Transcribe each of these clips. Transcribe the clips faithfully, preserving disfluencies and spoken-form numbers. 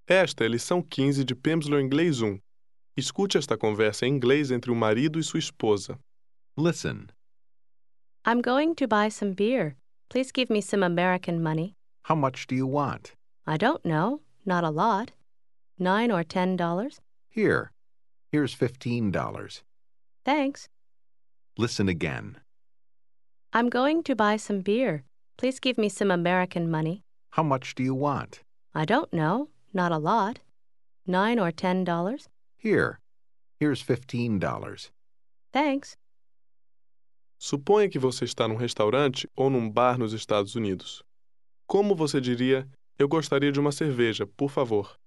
Esta é a lição quinze de Pimsleur Inglês um. Escute esta conversa em inglês entre o marido e sua esposa. Listen. I'm going to buy some beer. Please give me some American money. How much do you want? I don't know. Not a lot. Nine or ten dollars? Here. Here's fifteen dollars. Thanks. Listen again. I'm going to buy some beer. Please give me some American money. How much do you want? I don't know. Not a lot. Nine or ten dollars? Here. Here's fifteen dollars. Thanks. Suponha que você está num restaurante ou num bar nos Estados Unidos. Como você diria, eu gostaria de uma cerveja, por favor?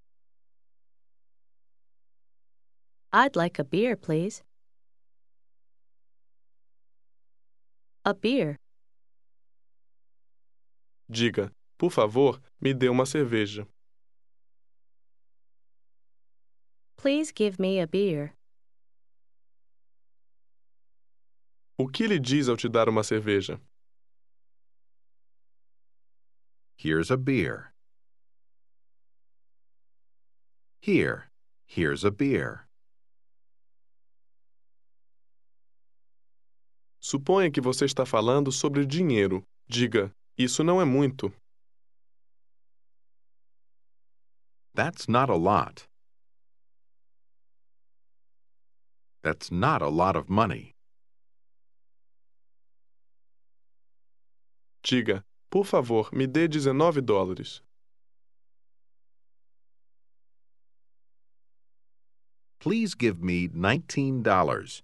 I'd like a beer, please. A beer. Diga, por favor, me dê uma cerveja. Please give me a beer. O que lhe diz ao te dar uma cerveja? Here's a beer. Here. Here's a beer. Suponha que você está falando sobre dinheiro. Diga, isso não é muito. That's not a lot. That's not a lot of money. Diga, por favor, me dê dezenove dólares. Please give me nineteen dollars.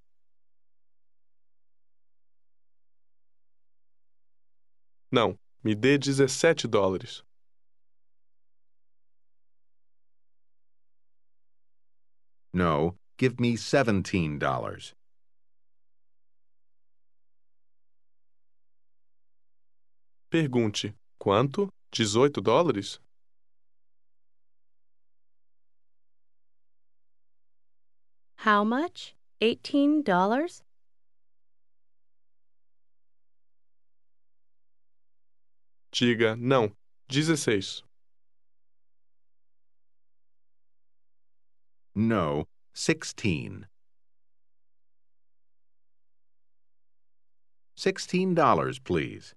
Não, me dê dezessete dólares. No, give me seventeen dollars. Pergunte, quanto? dezoito dólares? How much? Eighteen dollars? Diga, não, dezesseis. No, sixteen. Sixteen dollars, please.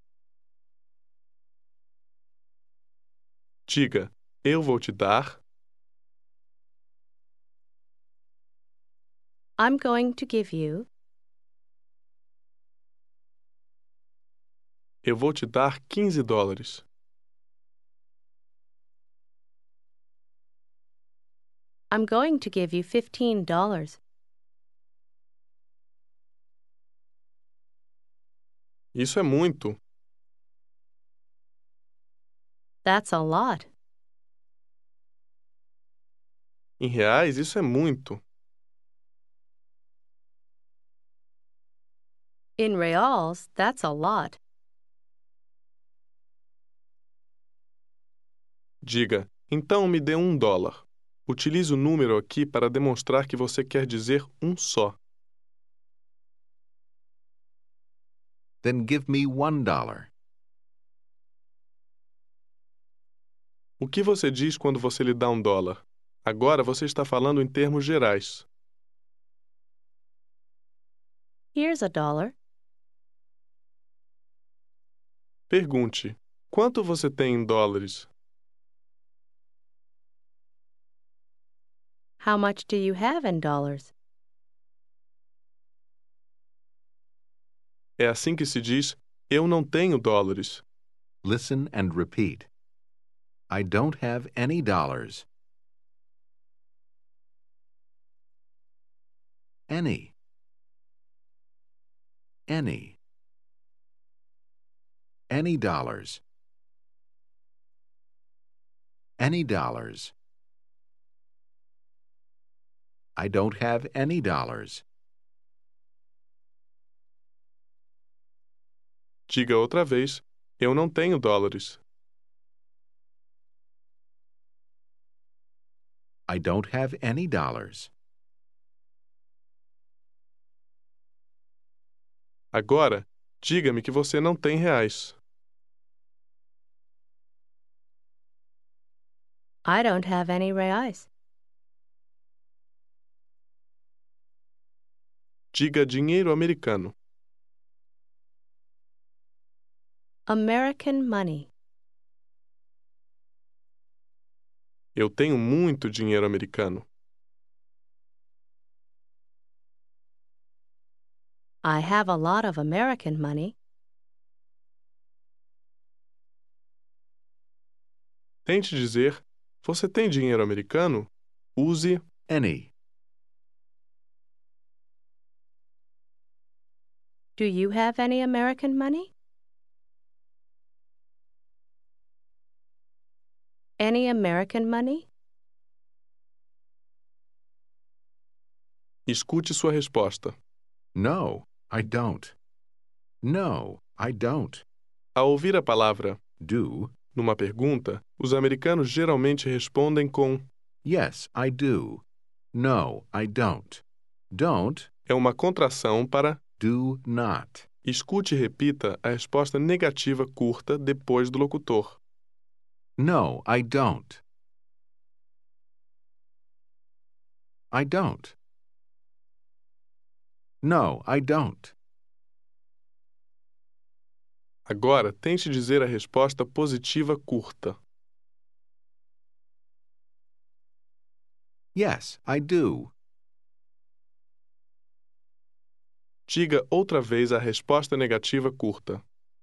Diga, eu vou te dar. I'm going to give you. Eu vou te dar quinze dólares. I'm going to give you fifteen dollars. Isso é muito. That's a lot. Em reais, isso é muito. In reals, that's a lot. Diga, então me dê um dólar. Utilize o número aqui para demonstrar que você quer dizer um só. Then give me one dollar. O que você diz quando você lhe dá um dólar? Agora você está falando em termos gerais. Here's a dollar. Pergunte, quanto você tem em dólares? How much do you have in dollars? É assim que se diz, eu não tenho dólares. Listen and repeat. I don't have any dollars. Any. Any. Any dollars. Any dollars. I don't have any dollars. Diga outra vez, eu não tenho dólares. I don't have any dollars. Agora, diga-me que você não tem reais. I don't have any reais. Diga dinheiro americano. American money. Eu tenho muito dinheiro americano. I have a lot of American money. Tente dizer, você tem dinheiro americano? Use Any. Do you have any American money? Any American money? Escute sua resposta. No, I don't. No, I don't. Ao ouvir a palavra Do. numa pergunta, os americanos geralmente respondem com Yes, I do. No, I don't. Don't. é uma contração para Do not. escute e repita a resposta negativa curta depois do locutor. No, I don't. I don't. No, I don't. Agora, tente dizer a resposta positiva curta. Yes, I do. Diga outra vez a resposta negativa curta.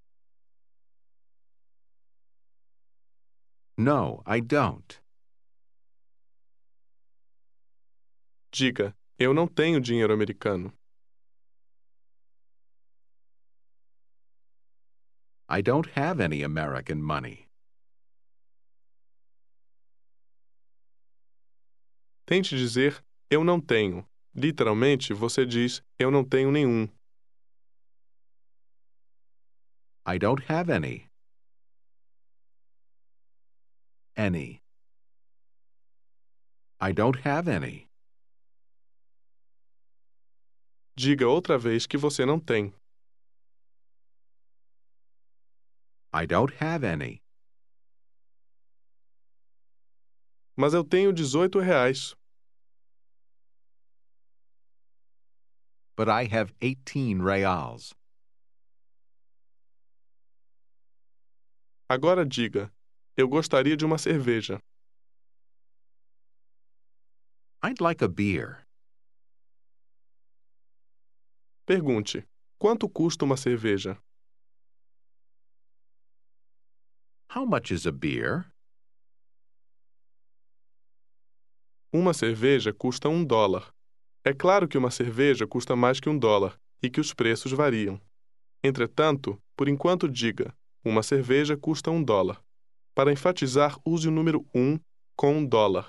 No, I don't. Diga, eu não tenho dinheiro americano. I don't have any American money. Tente dizer, eu não tenho. Literalmente, você diz, eu não tenho nenhum. I don't have any. Any. I don't have any. Diga outra vez que você não tem. I don't have any. Mas eu tenho dezoito reais. But I have eighteen reals. Agora diga, eu gostaria de uma cerveja. I'd like a beer. Pergunte, quanto custa uma cerveja? How much is a beer? Uma cerveja custa um dólar. É claro que uma cerveja custa mais que um dólar e que os preços variam. Entretanto, por enquanto diga, uma cerveja custa um dólar. Para enfatizar, use o número um com um dólar.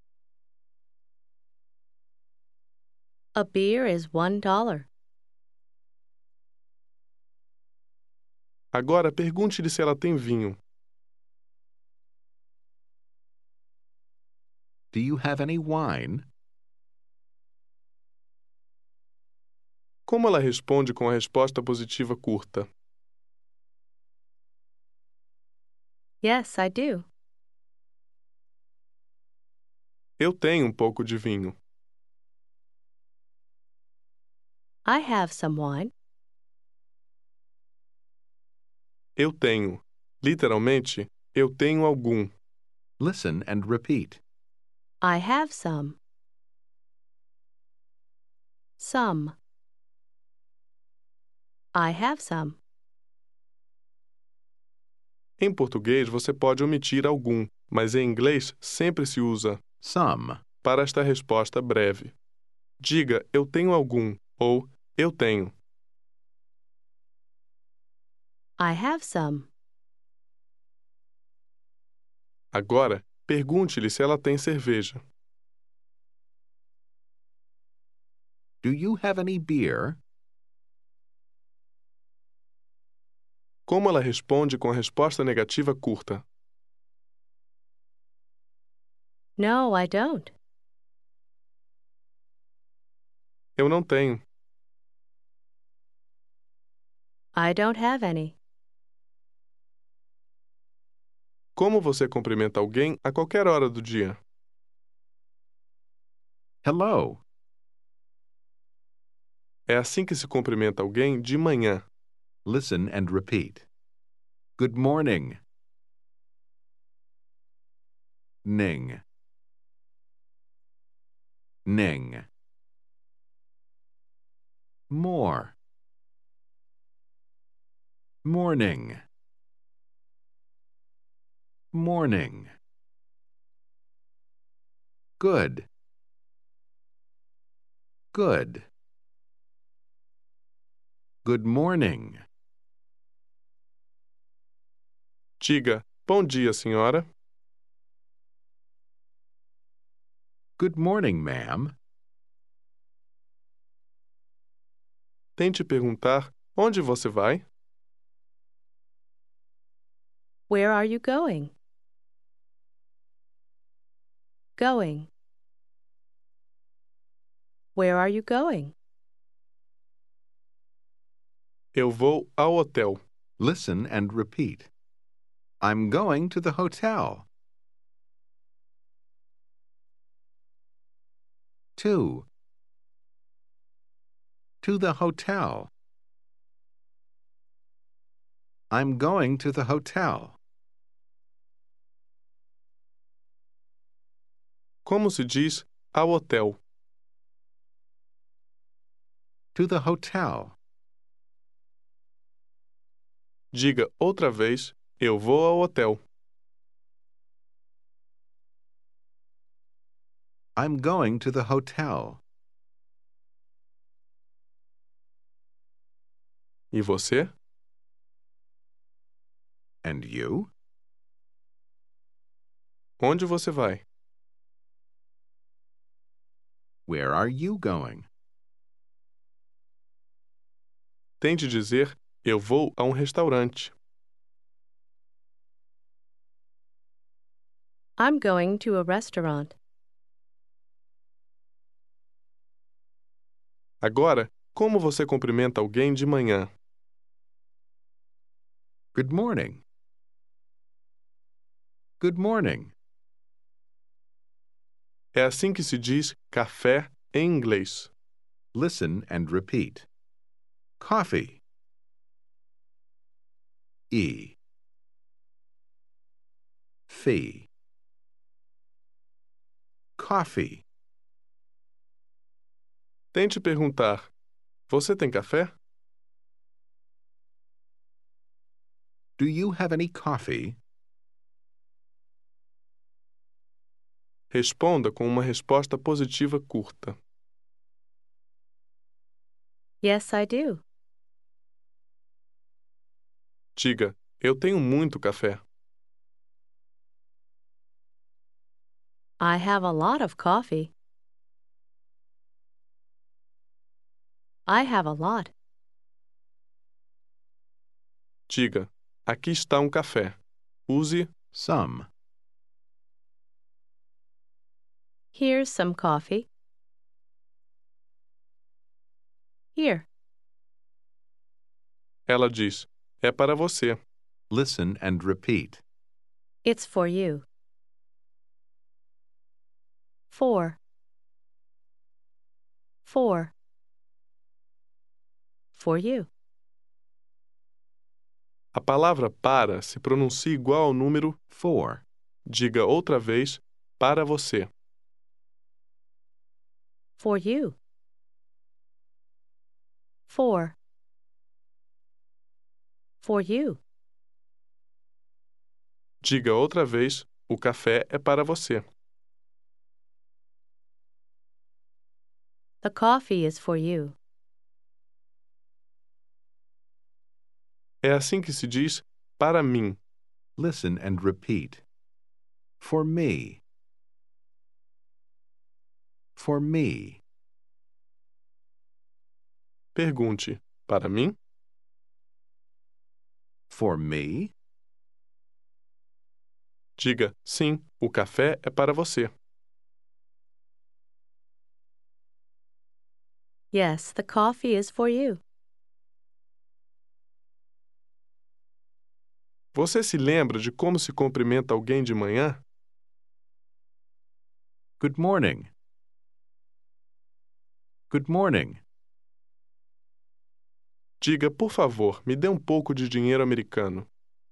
A beer is one dollar. Agora pergunte-lhe se ela tem vinho. Do you have any wine? Como ela responde com a resposta positiva curta? Yes, I do. Eu tenho um pouco de vinho. I have some wine. Eu tenho. Literalmente, eu tenho algum. Listen and repeat. I have some. Some. I have some. Em português, você pode omitir algum, mas em inglês sempre se usa Some. para esta resposta breve. Diga, eu tenho algum, ou eu tenho. I have some. Agora, pergunte-lhe se ela tem cerveja. Do you have any beer? Como ela responde com a resposta negativa curta? No, I don't. Eu não tenho. I don't have any. Como você cumprimenta alguém a qualquer hora do dia? Hello. É assim que se cumprimenta alguém de manhã. Listen and repeat. Good morning. Ning. Ning. More. Morning. Morning. Good. Good. Good morning. Diga, bom dia, senhora. Good morning, ma'am. Tente perguntar onde você vai. Where are you going? Going. Where are you going? Eu vou ao hotel. Listen and repeat. I'm going to the hotel. Two. To the hotel. I'm going to the hotel. Como se diz ao hotel? To the hotel. Diga outra vez, eu vou ao hotel. I'm going to the hotel. E você? And you? Onde você vai? Where are you going? Tente dizer, eu vou a um restaurante. I'm going to a restaurant. Agora, como você cumprimenta alguém de manhã? Good morning. Good morning. É assim que se diz café em inglês. Listen and repeat. Coffee. E. Fee. Coffee. Tente perguntar, você tem café? Do you have any coffee? Responda com uma resposta positiva curta. Yes, I do. Diga, eu tenho muito café. I have a lot of coffee. I have a lot. Diga, aqui está um café. Use Some. Here's some coffee. Here. Ela diz, é para você. Listen and repeat. It's for you. For. For. For you. A palavra para se pronuncia igual ao número. For. Diga outra vez, para você. For you. For. For you. Diga outra vez, o café é para você. The coffee is for you. É assim que se diz para mim. Listen and repeat. For me. For me. Pergunte, para mim? For me? Diga, sim, o café é para você. Yes, the coffee is for you. Você se lembra de como se cumprimenta alguém de manhã? Good morning. Good morning. Diga, por favor, me dê um pouco de dinheiro americano.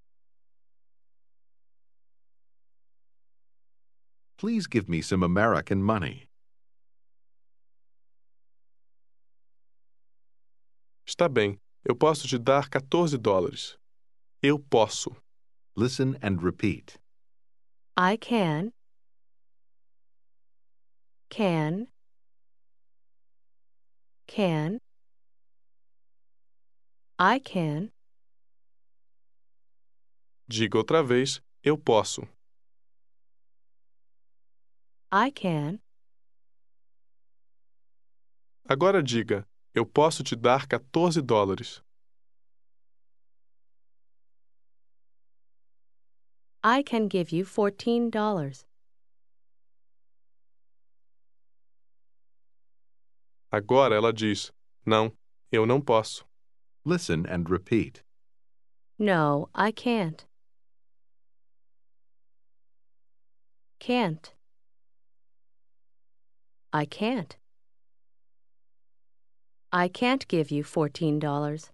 Please give me some American money. Está bem, eu posso te dar quatorze dólares. Eu posso. Listen and repeat. I can. Can. Can. I can. Diga outra vez, eu posso. I can. Agora diga, eu posso te dar quatorze dólares. I can give you fourteen dollars. Agora ela diz, não, eu não posso. Listen and repeat. No, I can't. Can't. I can't. I can't give you fourteen dollars.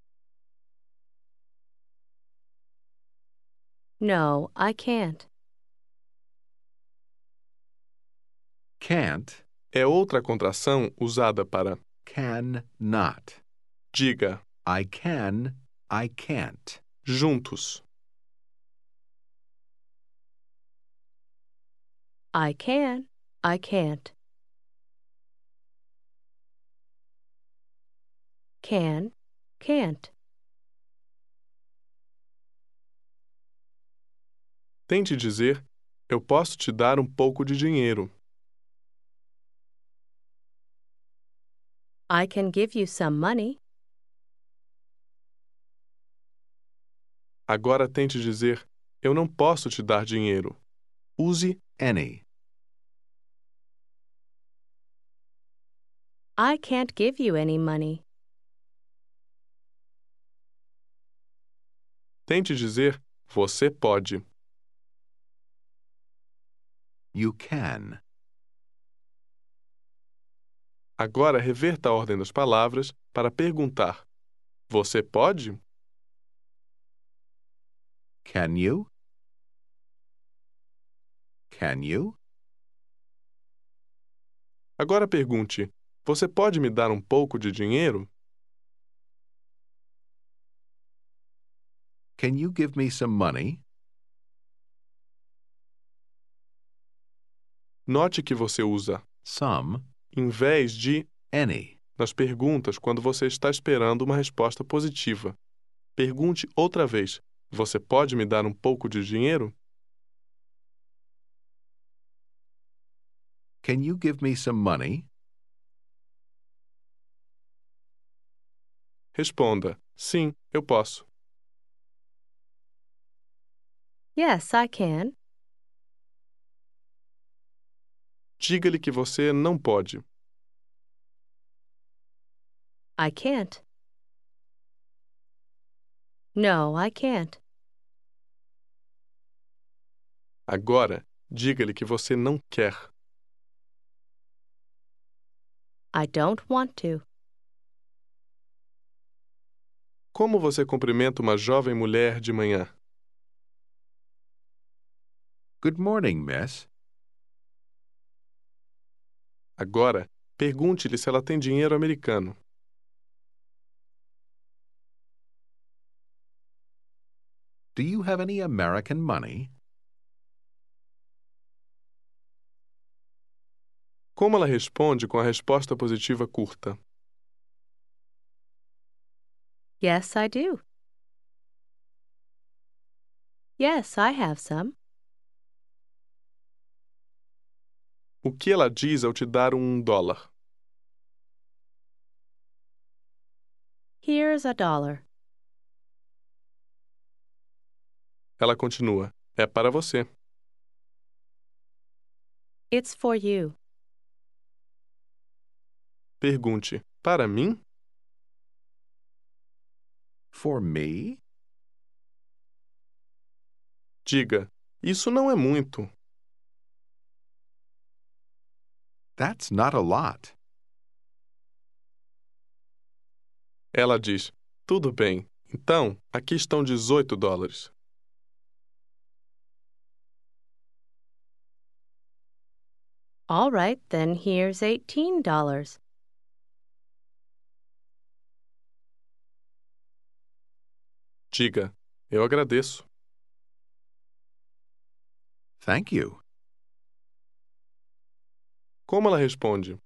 No, I can't. Can't, É outra contração usada para can not. diga, I can, I can't. juntos. I can. I can't. Can. Can't. Tente dizer, eu posso te dar um pouco de dinheiro. I can give you some money. Agora tente dizer, eu não posso te dar dinheiro. Use Any. I can't give you any money. Tente dizer, você pode. You can. Agora reverta a ordem das palavras para perguntar, você pode? Can you? Can you? Agora pergunte, você pode me dar um pouco de dinheiro? Can you give me some money? Note que você usa Some. em vez de Any. nas perguntas quando você está esperando uma resposta positiva. Pergunte outra vez, você pode me dar um pouco de dinheiro? Can you give me some money? Responda, sim, eu posso. Yes, I can. Diga-lhe que você não pode. I can't. No, I can't. Agora, diga-lhe que você não quer. I don't want to. Como você cumprimenta uma jovem mulher de manhã? Good morning, miss. Agora, pergunte-lhe se ela tem dinheiro americano. Do you have any American money? Como ela responde com a resposta positiva curta? Yes, I do. Yes, I have some. O que ela diz ao te dar um dólar? Here's a dollar. Ela continua, é para você. It's for you. Pergunte, para mim? For me? Diga, isso não é muito. That's not a lot. Ela diz, tudo bem. Então, aqui estão dezoito dólares. All right, then here's eighteen dollars. Diga, eu agradeço. Thank you. Como ela responde?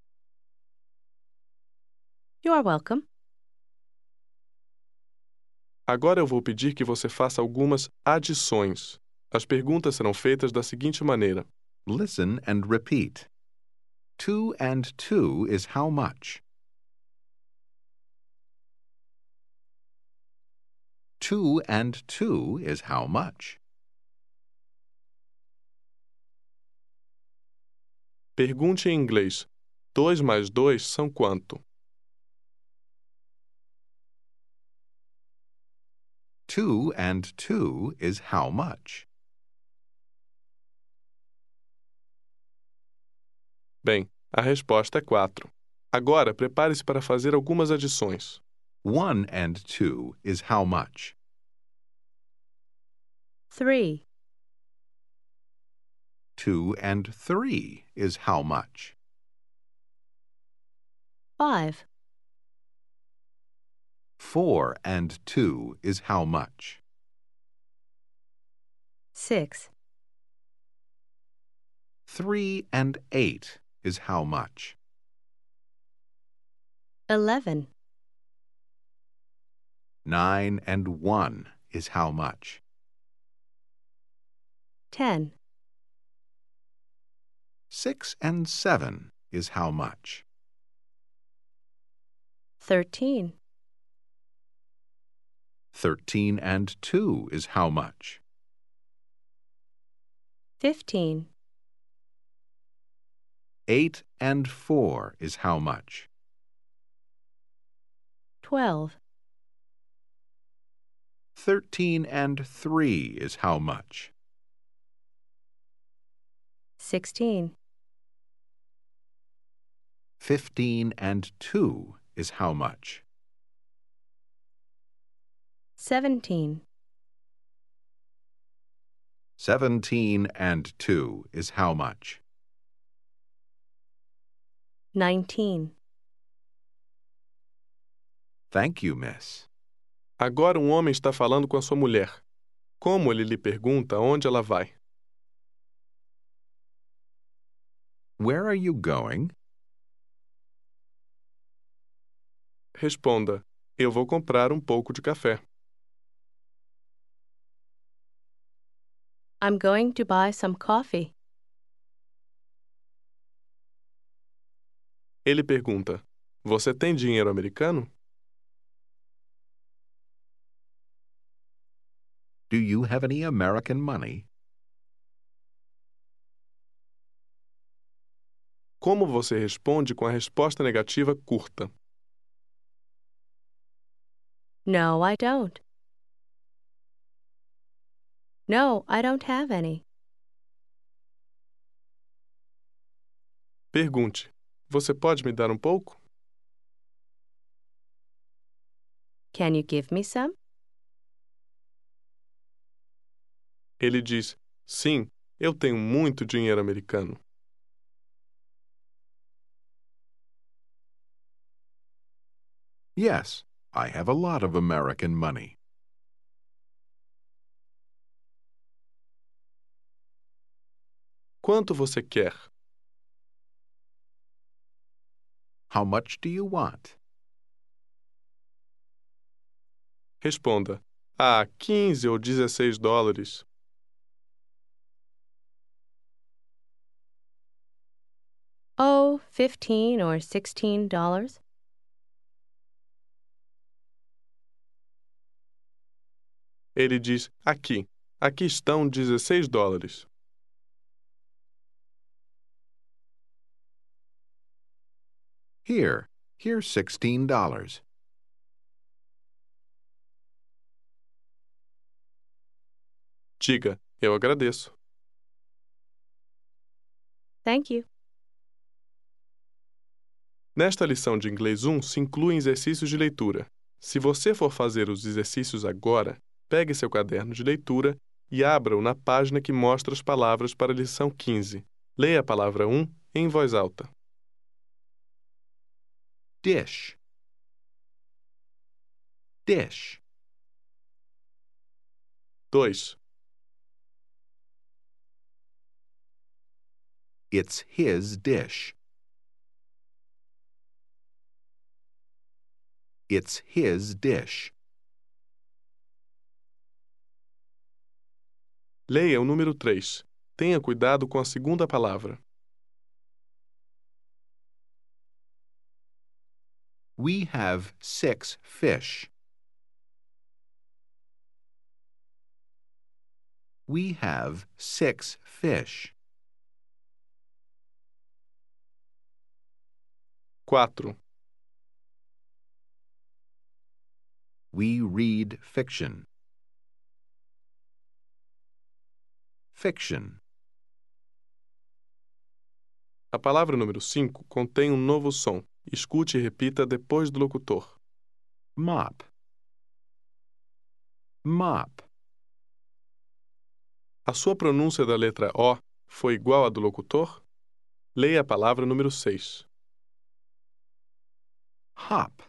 You are welcome. Agora eu vou pedir que você faça algumas adições. As perguntas serão feitas da seguinte maneira. Listen and repeat. Two and two is how much? Two and two is how much? Pergunte em inglês. Dois mais dois são quanto? Two and two is how much? Bem, a resposta é quatro. Agora, prepare-se para fazer algumas adições. One and two is how much? Three. Two and three is how much? Five. Four and two is how much? Six. Three and eight is how much? Eleven. Nine and one is how much? Ten. Six and seven is how much? Thirteen. Thirteen and two is how much? Fifteen. Eight and four is how much? Twelve. Thirteen and three is how much? Sixteen. Fifteen and two is how much? Seventeen. Seventeen and two is how much? Nineteen. Thank you, miss. Agora um homem está falando com a sua mulher. Como ele lhe pergunta onde ela vai? Where are you going? Responda, eu vou comprar um pouco de café. I'm going to buy some coffee. Ele pergunta, você tem dinheiro americano? Do you have any American money? Como você responde com a resposta negativa curta? No, I don't. No, I don't have any. Pergunte, você pode me dar um pouco? Can you give me some? Ele diz, sim, eu tenho muito dinheiro americano. Yes, I have a lot of American money. Quanto você quer? How much do you want? Responda, ah, quinze ou dezesseis dólares. Oh, fifteen or sixteen dollars. Ele diz, aqui, aqui estão dezesseis dólares. Here, here's sixteen dollars. Diga, eu agradeço. Thank you. Nesta lição de Inglês um se incluem exercícios de leitura. Se você for fazer os exercícios agora, pegue seu caderno de leitura e abra-o na página que mostra as palavras para a lição quinze. Leia a palavra um em voz alta. Dish. Dish. dois. It's his dish. It's his dish. Leia o número três. Tenha cuidado com a segunda palavra. We have six fish. We have six fish. quatro. We read fiction. Fiction. A palavra número cinco contém um novo som. Escute e repita depois do locutor. Mop. Mop. A sua pronúncia da letra O foi igual à do locutor? Leia a palavra número seis. Hop.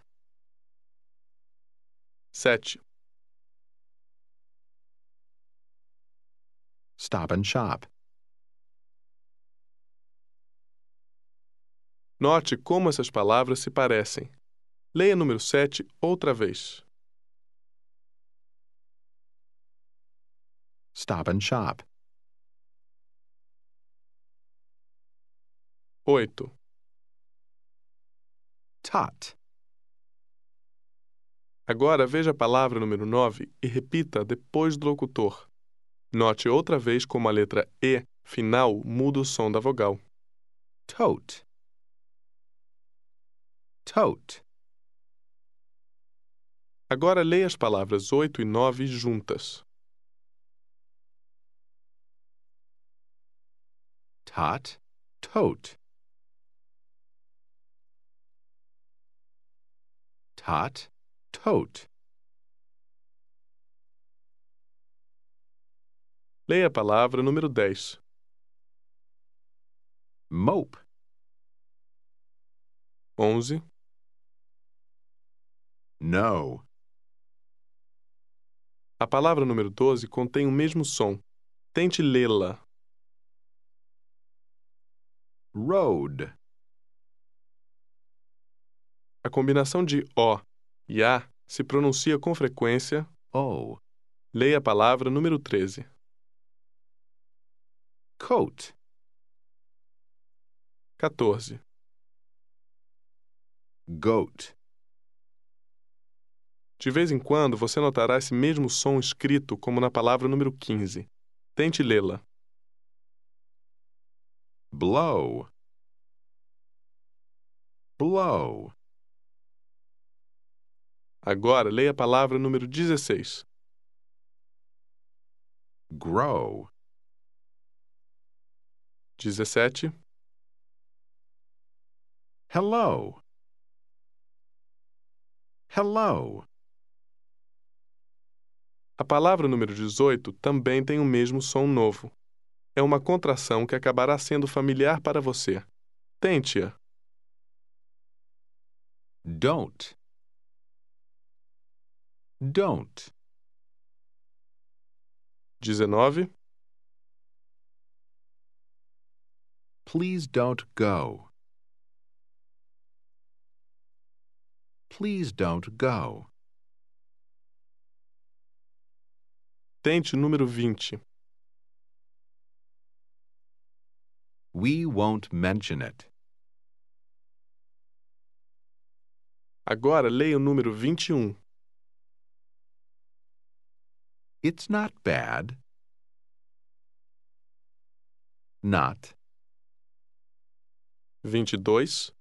sete. Stop and shop. Note como essas palavras se parecem. Leia número sete outra vez. Stop and shop. oito. Tot. Agora veja a palavra número nove e repita depois do locutor. Note outra vez como a letra E final muda o som da vogal. Tote. Tote. Agora leia as palavras oito e nove juntas. Tot. Tote. Tot. Tote. Leia a palavra número dez. Mope. onze. No. A palavra número doze contém o mesmo som. Tente lê-la. Road. A combinação de O e A se pronuncia com frequência. O. Leia a palavra número treze. Coat. quatorze. Goat. De vez em quando você notará esse mesmo som escrito como na palavra número quinze. Tente lê-la. Blow. Blow. Agora leia a palavra número dezesseis. Grow. dezessete. Hello. Hello. A palavra número dezoito também tem o mesmo som novo. É uma contração que acabará sendo familiar para você. Tente-a. Don't. Don't. dezenove. Please don't go. Please don't go. Tente o número vinte. We won't mention it. Agora leia o número vinte e um. It's not bad. Not. vinte e dois.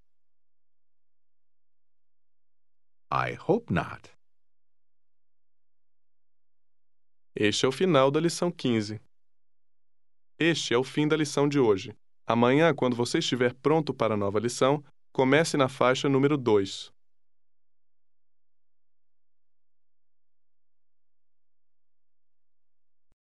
I hope not. Este é o final da lição quinze. Este é o fim da lição de hoje. Amanhã, quando você estiver pronto para a nova lição, comece na faixa número dois.